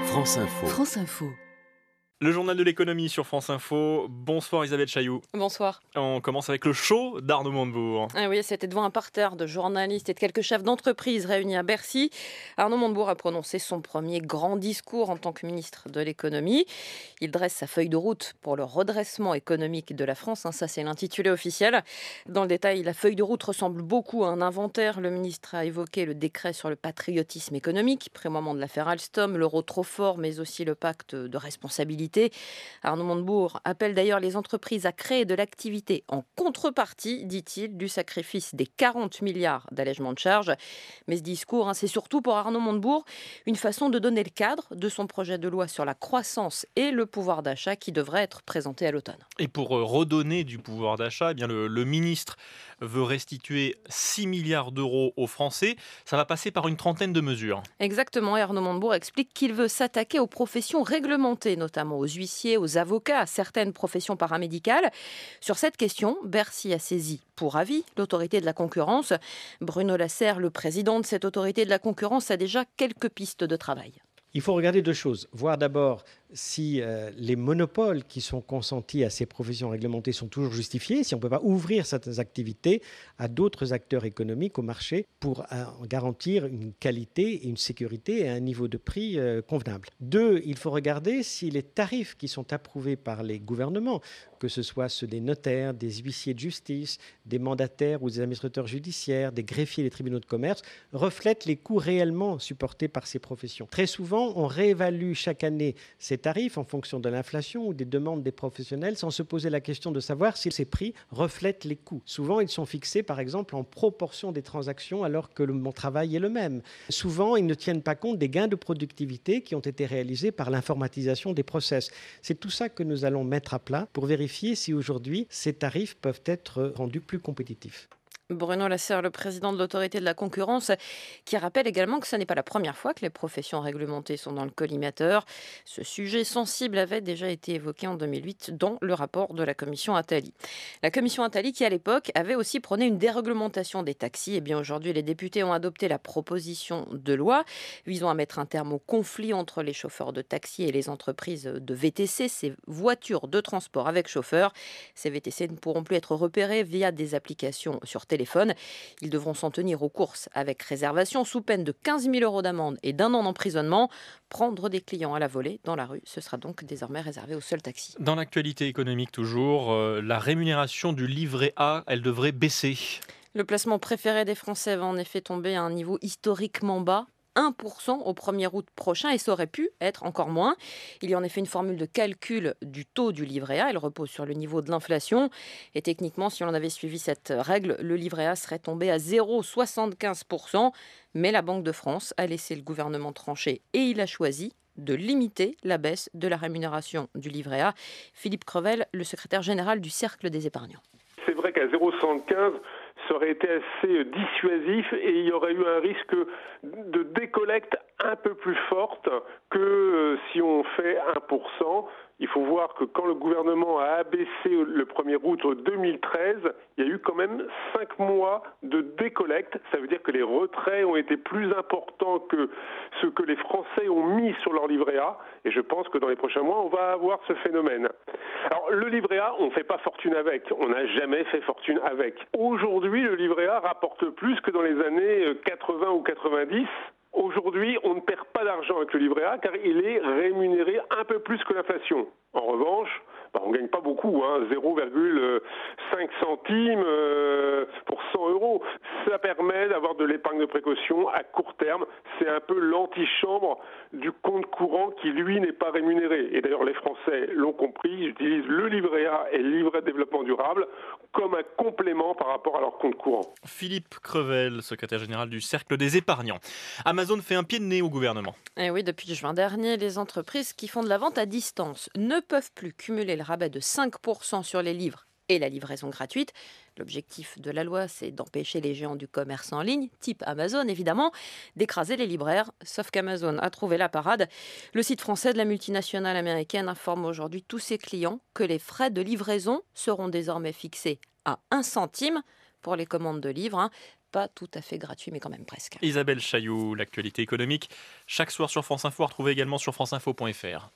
France Info. France Info. Le journal de l'économie sur France Info. Bonsoir Isabelle Chailloux. Bonsoir. On commence avec le show d'Arnaud Montebourg. Ah oui, c'était devant un parterre de journalistes et de quelques chefs d'entreprise réunis à Bercy. Arnaud Montebourg a prononcé son premier grand discours en tant que ministre de l'économie. Il dresse sa feuille de route pour le redressement économique de la France. Ça, c'est l'intitulé officiel. Dans le détail, la feuille de route ressemble beaucoup à un inventaire. Le ministre a évoqué le décret sur le patriotisme économique, prémoment de l'affaire Alstom, l'euro trop fort, mais aussi le pacte de responsabilité. Arnaud Montebourg appelle d'ailleurs les entreprises à créer de l'activité en contrepartie, dit-il, du sacrifice des 40 milliards d'allègements de charges. Mais ce discours, c'est surtout pour Arnaud Montebourg une façon de donner le cadre de son projet de loi sur la croissance et le pouvoir d'achat qui devrait être présenté à l'automne. Et pour redonner du pouvoir d'achat, le ministre veut restituer 6 milliards d'euros aux Français. Ça va passer par une trentaine de mesures. Exactement, et Arnaud Montebourg explique qu'il veut s'attaquer aux professions réglementées, notamment aux huissiers, aux avocats, à certaines professions paramédicales. Sur cette question, Bercy a saisi pour avis l'autorité de la concurrence. Bruno Lasserre, le président de cette autorité de la concurrence, a déjà quelques pistes de travail. Il faut regarder deux choses. Voir d'abord si les monopoles qui sont consentis à ces professions réglementées sont toujours justifiés, si on ne peut pas ouvrir certaines activités à d'autres acteurs économiques au marché pour garantir une qualité, une sécurité et un niveau de prix convenable. Deux, il faut regarder si les tarifs qui sont approuvés par les gouvernements, que ce soit ceux des notaires, des huissiers de justice, des mandataires ou des administrateurs judiciaires, des greffiers des tribunaux de commerce, reflètent les coûts réellement supportés par ces professions. Très souvent, on réévalue chaque année ces tarifs en fonction de l'inflation ou des demandes des professionnels sans se poser la question de savoir si ces prix reflètent les coûts. Souvent, ils sont fixés, par exemple, en proportion des transactions alors que mon travail est le même. Souvent, ils ne tiennent pas compte des gains de productivité qui ont été réalisés par l'informatisation des process. C'est tout ça que nous allons mettre à plat pour vérifier si aujourd'hui, ces tarifs peuvent être rendus plus compétitifs. Bruno Lasserre, le président de l'autorité de la concurrence, qui rappelle également que ce n'est pas la première fois que les professions réglementées sont dans le collimateur. Ce sujet sensible avait déjà été évoqué en 2008 dans le rapport de la commission Attali. La commission Attali qui, à l'époque, avait aussi prôné une déréglementation des taxis. Et bien aujourd'hui, les députés ont adopté la proposition de loi visant à mettre un terme au conflit entre les chauffeurs de taxi et les entreprises de VTC, ces voitures de transport avec chauffeur. Ces VTC ne pourront plus être repérés via des applications sur téléphone. Ils devront s'en tenir aux courses avec réservation sous peine de 15 000 € d'amende et d'1 an d'emprisonnement. Prendre des clients à la volée dans la rue, ce sera donc désormais réservé aux seuls taxis. Dans l'actualité économique toujours, la rémunération du livret A, elle devrait baisser. Le placement préféré des Français va en effet tomber à un niveau historiquement bas. 1% au 1er août prochain et ça aurait pu être encore moins. Il y a en effet une formule de calcul du taux du livret A. Elle repose sur le niveau de l'inflation. Et techniquement, si on avait suivi cette règle, le livret A serait tombé à 0,75%. Mais la Banque de France a laissé le gouvernement trancher et il a choisi de limiter la baisse de la rémunération du livret A. Philippe Crevel, le secrétaire général du Cercle des épargnants. C'est vrai qu'à 0,75, ça aurait été assez dissuasif et il y aurait eu un risque de décollecte un peu plus forte que si on fait 1%. Il faut voir que quand le gouvernement a abaissé le 1er août 2013, il y a eu quand même 5 mois de décollecte. Ça veut dire que les retraits ont été plus importants que ce que les Français ont mis sur leur livret A. Et je pense que dans les prochains mois, on va avoir ce phénomène. Alors, le livret A, on ne fait pas fortune avec. On n'a jamais fait fortune avec. Aujourd'hui, le livret A rapporte plus que dans les années 80 ou 90. Aujourd'hui, on ne perd pas d'argent avec le livret A car il est rémunéré un peu plus que l'inflation. En revanche, on ne gagne pas beaucoup, 0,5 centimes pour 100 €. Ça permet d'avoir de l'épargne de précaution à court terme. C'est un peu l'antichambre du compte courant qui, lui, n'est pas rémunéré. Et d'ailleurs, les Français l'ont compris, ils utilisent le livret A et le livret de développement durable comme un complément par rapport à leur compte courant. Philippe Crevel, secrétaire général du Cercle des épargnants. Amazon fait un pied de nez au gouvernement. Et oui, depuis juin dernier, les entreprises qui font de la vente à distance ne peuvent plus cumuler le rabais de 5% sur les livres et la livraison gratuite. L'objectif de la loi, c'est d'empêcher les géants du commerce en ligne, type Amazon évidemment, d'écraser les libraires. Sauf qu'Amazon a trouvé la parade. Le site français de la multinationale américaine informe aujourd'hui tous ses clients que les frais de livraison seront désormais fixés à 1 centime pour les commandes de livres. pas tout à fait gratuit, mais quand même presque. Isabelle Chailloux, l'actualité économique, chaque soir sur France Info, à retrouver également sur franceinfo.fr.